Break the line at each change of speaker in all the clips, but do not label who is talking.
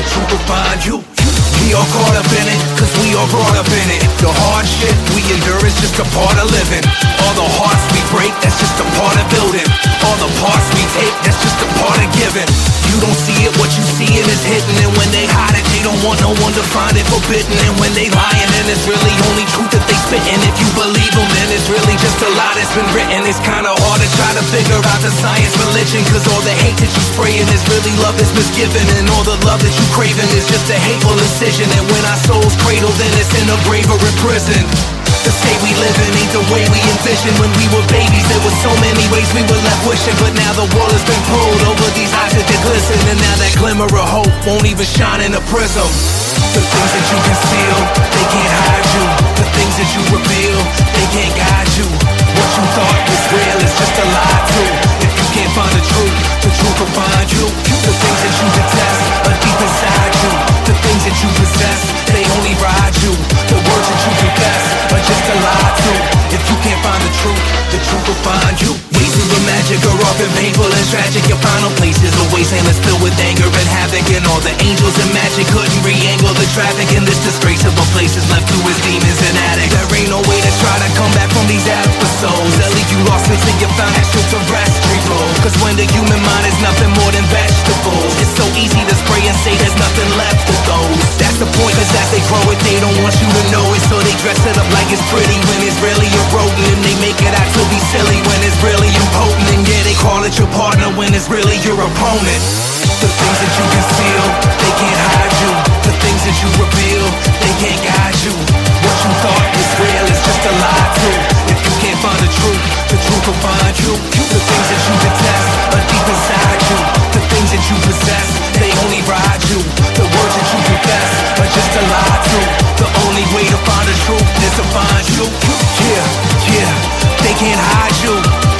truth will find you. We all caught up in it, cause we all brought up in it. The hardship we endure is just a part of living. All the hearts we break, that's just a part of building. All the parts we take, that's just a part of giving. You don't see it, what you seeing is hidden. And when they hide it, they don't want no one to find it forbidden. And when they lying, then it's really only truth that they spitting. If you believe them, then it's really just a lie that's been written. It's kinda hard to try to figure out the science religion, cause all the hate that you spraying is really love that's misgiven. And all the love that you craving is just a hateful incision. And when our souls cradle, then it's in a grave or in prison. The state we live in ain't the way we envisioned. When we were babies, there were so many ways we were left wishing. But now the world has been pulled over these eyes that they glisten. And now that glimmer of hope won't even shine in a prism. The things that you conceal, they can't hide you. The things that you reveal, they can't guide you. What you thought was real is just a lie too. If you can't find the truth will find you. The things that you detest are deep inside you. The things that you possess, they only ride you. The words that you confess are just a lie too. If you can't find the truth will find you. Ways of magic are often painful and tragic. Your final places are wastelands filled with anger and havoc. And all the angels and magic couldn't re-angle the traffic. And this disgrace of a place is left to its demons and addicts. There ain't no way to try to come back from these episodes. They'll leave you lost until you found extraterrestrial. Cause when the human mind is nothing more than vegetables, it's so easy to spray and say there's nothing left of those. That's the point, cause as they grow it, they don't want you to know it. So they dress it up like it's pretty when it's really eroding. And they make it out to be silly when it's really impotent. And yeah, they call it your partner when it's really your opponent. The things that you conceal, they can't hide you. The things that you reveal, they can't guide you. What you thought was real is just a lie too. If you can't find the truth will find you. The things that you detest are deep inside you. The things that you possess, they only ride you. The words that you confess are just a lie too. The only way to find the truth is to find you. Yeah, they can't hide you.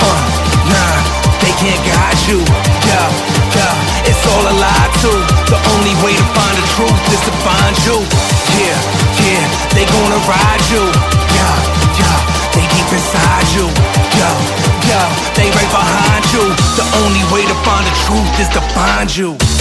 Nah, they can't guide you. Yeah, it's all a lie too. The only way to find the truth is to find you. Yeah, they gonna ride you. Yeah, they deep inside you. Yeah, they right behind you. The only way to find the truth is to find you.